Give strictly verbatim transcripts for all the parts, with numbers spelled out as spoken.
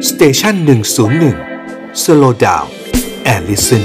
สเตชันหนึ่งศูนย์หนึ่ง Slow Down and Listen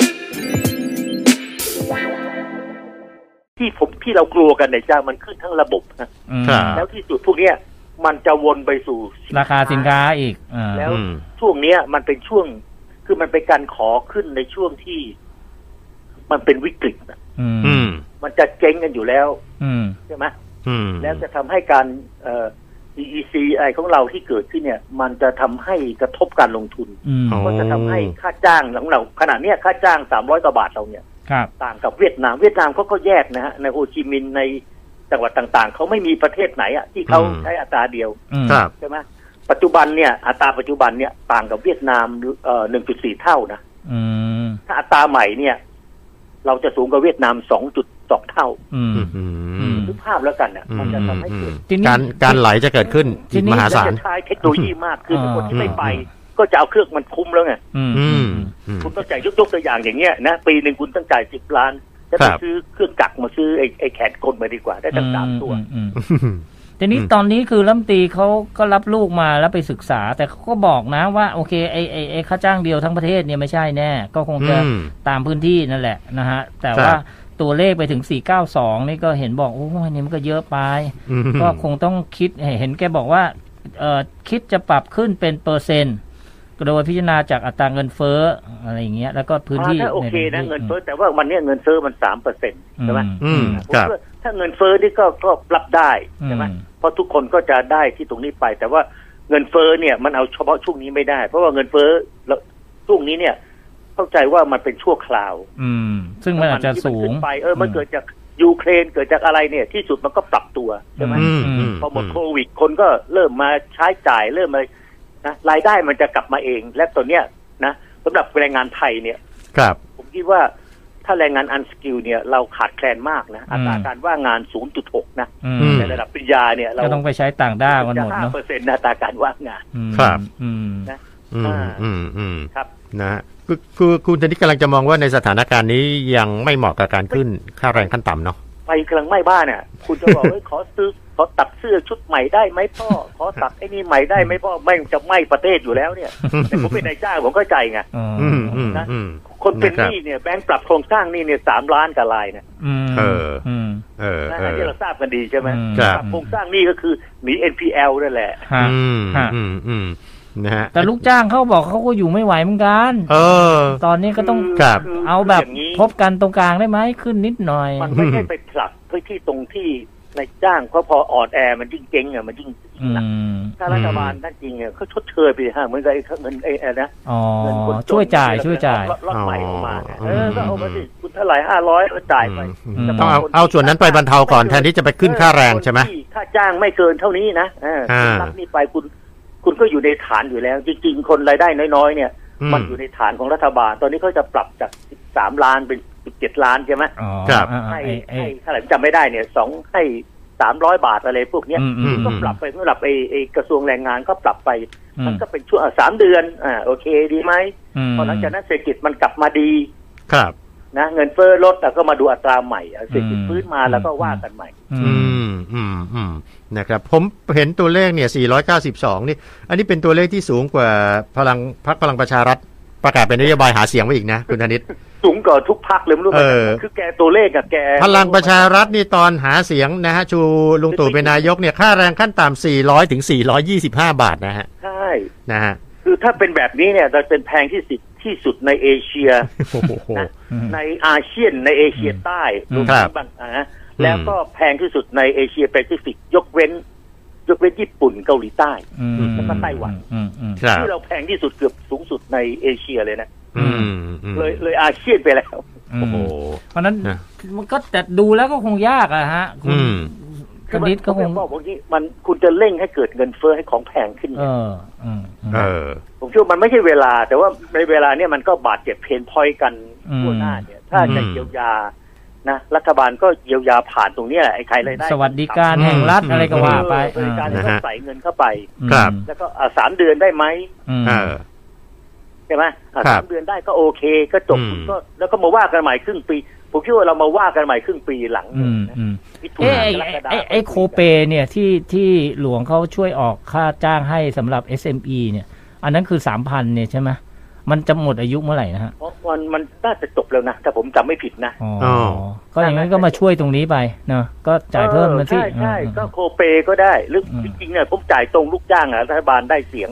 ที่ผมที่เรากลัวกันในจ้ามันขึ้นทั้งระบบนะแล้วที่สุดพวกเนี้ยมันจะวนไปสู่ราคาสินค้าอีกแล้วช่วงเนี้ยมันเป็นช่วงคือมันเป็นการขอขึ้นในช่วงที่มันเป็นวิกฤตนะมันจะเจ๊งกันอยู่แล้วใช่ไหมแล้วจะทำให้การเอ่อ อี อี ซี ไอของเราที่เกิดขึ้นเนี่ยมันจะทำให้กระทบการลงทุนก็จะทำให้ค่าจ้างของเราขณะนี้ค่าจ้างสามร้อยกว่าบาทเราเนี่ยต่างกับเวียดนามเวียดนามเขาก็แยกนะฮะในโฮจิมินห์ในจังหวัดต่างๆเขาไม่มีประเทศไหนอ่ะที่เขาใช้อัตราเดียวใช่ไหมปัจจุบันเนี่ยอัตราปัจจุบันเนี่ยต่างกับเวียดนามเอ่อ หนึ่งจุดสี่ เท่านะถ้าอัตราใหม่เนี่ยเราจะสูงกว่าเวียดนาม สองจุดสอง เท่าดูภาพแล้วกันเนี่ยมันจะทำให้เกิดการการไหลจะเกิดขึ้นที่มหาศาลจะใช้เทคโนโลยีมากขึ้นคนที่ไม่ไปก็จะเอาเครื่องมันคุ้มแล้วไงคุณต้องจ่ายยกตัวอย่างอย่างเงี้ยนะปีหนึ่งคุณต้องจ่ายสิบล้านจะไปซื้อเครื่องจักรมาซื้อไอ้ไอ้แขนกลมาดีกว่าได้ตั้งสามตัวทีนี้ตอนนี้คือรัฐมนตรีเขาก็รับลูกมาแล้วไปศึกษาแต่เขาก็บอกนะว่าโอเคไอ้ไอ้ไอ้ค่าจ้างเดียวทั้งประเทศเนี่ยไม่ใช่แน่ก็คงจะตามพื้นที่นั่นแหละนะฮะแต่ว่าตัวเลขไปถึงสี่ร้อยเก้าสิบสองนี่ก็เห็นบอกโอ้ยนี่มันก็เยอะไปก็คงต้องคิดเห็นแกบอกว่าเอ่อคิดจะปรับขึ้นเป็นเปอร์เซ็นต์โดยพิจารณาจากอัตราเงินเฟ้ออะไรอย่างเงี้ยแล้วก็พื้นที่โอเคนะเงินเฟ้อแต่ว่าวันนี้เงินเฟ้อมัน สามเปอร์เซ็นต์ ใช่ไหมถ้าเงินเฟ้อนี่ก็ก็รับได้ใช่ไหมเพราะทุกคนก็จะได้ที่ตรงนี้ไปแต่ว่าเงินเฟ้อเนี่ยมันเอาเฉพาะช่วงนี้ไม่ได้เพราะว่าเงินเฟ้อช่วงนี้เนี่ยเข้าใจว่ามันเป็นชั่วคราวซึ่งมันอาจจะสูงไปเออมันเกิดจากยูเครนเกิดจากอะไรเนี่ยที่สุดมันก็ปรับตัวใช่ไหมพอหมดโควิดคนก็เริ่มมาใช้จ่ายเริ่มมานะรายได้มันจะกลับมาเองและตัวเนี้ยนะสำหรับแรงงานไทยเนี่ยครับผมคิดว่าถ้าแรงงานอันสกิลเนี่ยเราขาดแคลนมากนะอัตราการว่างงาน ศูนย์จุดหก นะในระดับปริญญาเนี่ยเราต้องไปใช้ต่างด้าวกันหมดเนาะห้าเปอร์เซ็นต์ อัตราการว่างงานครับนะอืมอืมอืมครับนะคือคือคุณธนิตกำลังจะมองว่าในสถานการณ์นี้ยังไม่เหมาะกับการขึ้นค่าแรงขั้นต่ำเนาะไปกำลังไม่บ้านเนี่ยคุณจะบอกว่าขอซื้อขอตัดเสื้อชุดใหม่ได้ไหมพ่อขอตัดไอ้นี่ใหม่ได้ไหมพ่อไม่จะไหม้ประเทศอยู่แล้วเนี่ยแต่ผมเป็นนายจ้างผมก็ใจไงนะคนเป็นหนี้เนี่ยแบงก์ปรับโครงสร้างหนี้เนี่ยสามล้านกว่าลายเนี่ยเออเออนะที่เราทราบกันดีใช่ไหมปรับโครงสร้างหนี้ก็คือหนี เอ็น พี แอล นั่นแหละอืมอืมอืมนะฮะแต่ลูกจ้างเขาบอกเขาก็อยู่ไม่ไหวเหมือนกันเออตอนนี้ก็ต้องเอาแบบพบกันตรงกลางได้ไหมขึ้นนิดหน่อยมันไม่ใช่ไปผลักเพื่อที่ตรงที่นายจ้างเพราะพออ่อนแอมันยิ่งเจ๊งอ่ะมันยิ่งหนักถ้ารัฐบาลนั่นจริงเนี่ยเขาชดเชยไปฮะเหมือนกับไอ้เงินไอ้นะเงินช่วยจ่ายช่วยจ่ายล็อตใหม่ออกมาเออก็เอามาสิคุณเท่าไหร่ห้าร้อยก็จ่ายไปต้องเอาเอาส่วนนั้นไปบรรเทาก่อนแทนที่จะไปขึ้นค่าแรงใช่ไหมค่าจ้างไม่เกินเท่านี้นะรับนี่ไปคุณคุณก็อยู่ในฐานอยู่แล้วจริงๆคนรายได้น้อยๆเนี่ยมันอยู่ในฐานของรัฐบาลตอนนี้เขาจะปรับจากสิบสามล้านเป็นสิบเจ็ดล้านใช่ไหมครับให้ให้เท่าไหร่จำไม่ได้เนี่ยสองให้สามร้อยบาทอะไรพวกเนี้ยก็ปรับไปเมื่อปรับไอ้ไอ้กระทรวงแรงงานก็ปรับไปมันก็เป็นช่วงสามเดือนอ่าโอเคดีไหมพอหลังจากนั้นเศรษฐกิจมันกลับมาดีครับนะเงินเฟ้อลดแต่ก็มาดูอัตราใหม่เศรษฐกิจฟื้นมาแล้วก็ว่ากันใหม่อืมอืมอืมนะครับผมเห็นตัวเลขเนี่ยสี่ร้อยเก้าสิบสองนี่อันนี้เป็นตัวเลขที่สูงกว่าพลังพรรคพลังประชารัฐประกาศเป็นนโยบายหาเสียงไว้อีกนะคุณธนิตสูงกว่าทุกพรรคเลยไม่รู้ไหมคือแกตัวเลขกับแกพลังประชารัฐนี่ตอนหาเสียงนะฮะชูลุงตู่เป็นนายกเนี่ยค่าแรงขั้นต่ำสี่ร้อยถึงสี่ร้อยยี่สิบห้าบาทนะฮะใช่นะฮะคือถ้าเป็นแบบนี้เนี่ยจะเป็นแพงที่สุดที่สุดในเอเชียนะในอาเซียนในเอเชียใต้รวมถึงบางนะแล้วก็แพงที่สุดในเอเชียแปซิฟิกยกเว้นยกเว้นญี่ปุ่นเกาหลีใต้แล้วก็ไต้หวันที่เราแพงที่สุดเกือบสูงสุดในเอเชียเลยนะเลยเลยอาเซียนไปแล้วโอ้โหเพราะนั้นมันก็แต่ดูแล้วก็คงยากอะฮะคุณกนิดก็คงบอกว่าที่มันคุณจะเร่งให้เกิดเงินเฟ้อให้ของแพงขึ้นเออผมเชื่อมันไม่ใช่เวลาแต่ว่าในเวลาเนี้ยมันก็บาดเจ็บเพนพอยต์กันทั่วหน้าเนี่ยถ้าจะเยียวยานะรัฐบาลก็เยียวยาผ่านตรงนี้ไอ้ใครเลยได้สวัสดิการแห่งรัฐอะไรก็ว่าไปสวัสดิการก็ใส่เงินเข้าไปแล้วก็สามเดือนได้ไหมใช่ไหมสามเดือนได้ก็โอเคก็จบก็แล้วก็มาว่ากันใหม่ครึ่งปีผมคิดว่าเรามาว่ากันใหม่ครึ่งปีหลังเอ้ไอ้ไอ้โคเปเนี่ยที่ที่หลวงเขาช่วยออกค่าจ้างให้สำหรับ เอส เอ็ม อี เนี่ยอันนั้นคือสามพันเนี่ยใช่ไหมมันจะหมดอายุเมื่อไหร่นะฮะมันมันน่าจะจบแล้วนะถ้าผมจำไม่ผิดนะอ๋อก็อย่างนั้นก็มาช่วยตรงนี้ไปเนาะก็จ่ายเพิ่มมาสิใช่ใช่ก็โคเปก็ได้หรือจริงๆเนี่ยผมจ่ายตรงลูกจ้างอ่ะรัฐบาลได้เสียง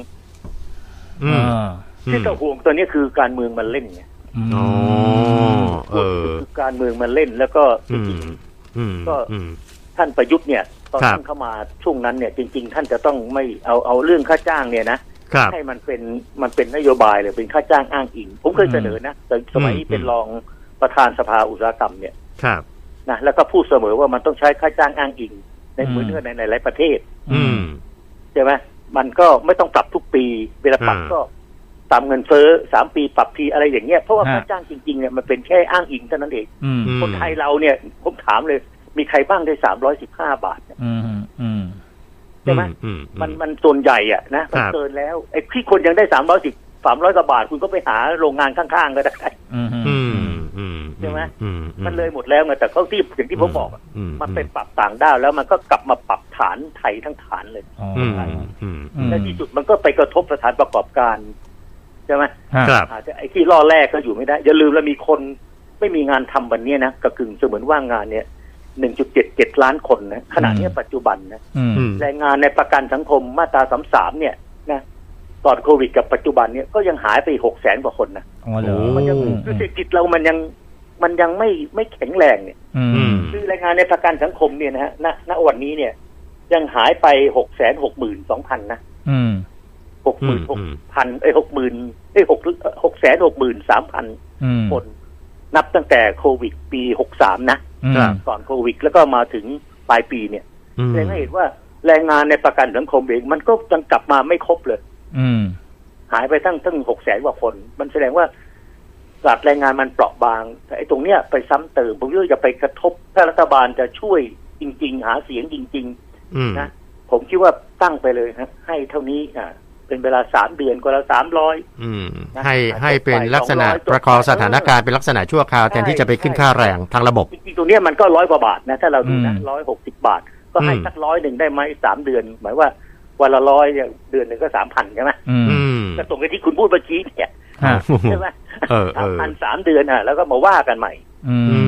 ที่ต้องห่วงตัวนี้คือการเมืองมันเล่นไงอ๋อเออคือการเมืองมันเล่นแล้วก็จริงๆก็ท่านประยุทธ์เนี่ยตอนท่านเข้ามาช่วงนั้นเนี่ยจริงๆท่านจะต้องไม่เอาเอาเรื่องค่าจ้างเนี่ยนะให้มันเป็นมันเป็นนโยบายเลยเป็นค่าจ้างอ้างอิงผมเคยเสนอนะแต่สมัยเป็นรองประธานสภาอุตสาหกรรมเนี่ยนะแล้วก็พูดเสมอว่ามันต้องใช้ค่าจ้างอ้างอิงในเหมือนในหลายประเทศใช่ไหมมันก็ไม่ต้องปรับทุกปีเวลาปรับก็ตามเงินเฟ้อสามปีปรับทีอะไรอย่างเงี้ยเพราะว่าค่าจ้างจริงๆเนี่ยมันเป็นแค่อ้างอิงเท่านั้นเองคนไทยเราเนี่ยผมถามเลยมีใครบ้างได้สามร้อยสิบห้าบาทเนี่ยใช่ไหมมันมันส่วนใหญ่อ่ะนะมันเกินแล้วไอ้ที่คนยังได้สามร้อยสิบสามร้อยกว่าบาทคุณก็ไปหาโรงงานข้างๆก็ได้ใช่ไหมมันเลยหมดแล้วไงแต่เขาที่อย่างที่ผมบอกมันเป็นปรับต่างด้าวแล้วมันก็กลับมาปรับฐานไทยทั้งฐานเลยและที่สุดมันก็ไปกระทบสถานประกอบการใช่ไหมอาจจะไอ้ที่ล่อแรกก็อยู่ไม่ได้อย่าลืมแล้วมีคนไม่มีงานทำวันนี้นะกระกึ่งเสมือนว่างงานเนี่ยหนึ่งจุดเจ็ดเจ็ดล้านคนนะขณะนี้ปัจจุบันนะแรงงานในประกันสังคมมาตราสามสามเนี่ยนะก่อนโควิดกับปัจจุบันเนี่ยก็ยังหายไปหกแสนกว่าคนนะมันยังเศรษฐกิจเรามันยังมันยังไม่ไม่แข็งแรงเนี่ยคือแรงงานในประกันสังคมเนี่ยนะฮะณณวันนี้เนี่ยยังหายไปหกแสนหกหมื่นสองพันนะหกหมื่นหกพันไอ้หกหมื่นไอ้หกหกแสนหกหมื่นสามพันคนนับตั้งแต่โควิดปีหกสามนะก่อนโควิดแล้วก็มาถึงปลายปีเนี่ยแสดงให้เห็นว่าแรงงานในประกันสังคมเองมันก็ยังกลับมาไม่ครบเลยหายไปตั้งตั้งหกแสนกว่าคนมันแสดงว่าตลาดแรงงานมันเปราะบางแต่ไอ้ตรงเนี้ยไปซ้ำเติมผมว่าจะไปกระทบถ้ารัฐบาลจะช่วยจริงๆหาเสียงจริงๆนะผมคิดว่าตั้งไปเลยฮะให้เท่านี้อ่าเป็นเวลาสามเดือนก็ละสามร้อยให้ให้เป็นลักษณะประคองสถานการณ์เป็นลักษณะชั่วคราวแทนที่จะไปขึ้นค่าแรงทางระบบจริงๆตรงนี้มันก็ร้อยกว่าบาทนะถ้าเราดูนะร้อยหกสิบบาทก็ให้สักร้อยหนึ่งได้ไหมสามเดือนหมายว่าวันละร้อยเนี่ยเดือนหนึ่งก็สามพันใช่ไหมก็ตรงกับที่คุณพูดเมื่อกี้เนี่ยใช่ไหมสามพันสามเดือนอ่ะแล้วก็มาว่ากันใหม่